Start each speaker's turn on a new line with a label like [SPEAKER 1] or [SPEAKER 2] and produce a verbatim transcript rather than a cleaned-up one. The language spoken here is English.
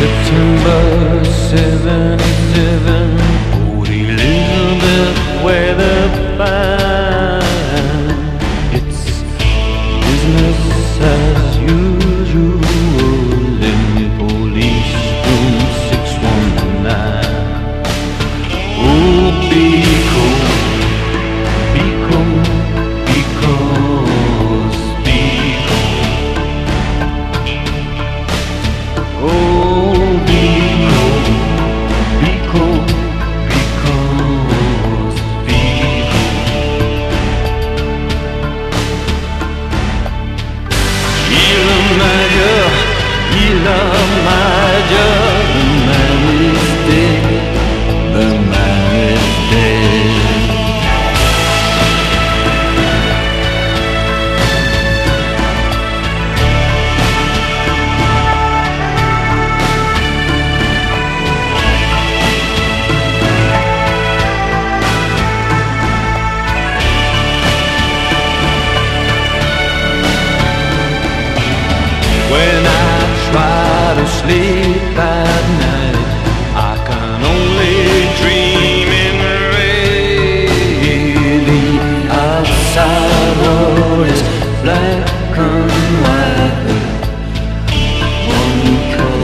[SPEAKER 1] September seventy-seven, Port Elizabeth weather fine. It's business as usual in police room six one nine. Oh, be cool, be cool, because be cool. Oh, il majeur,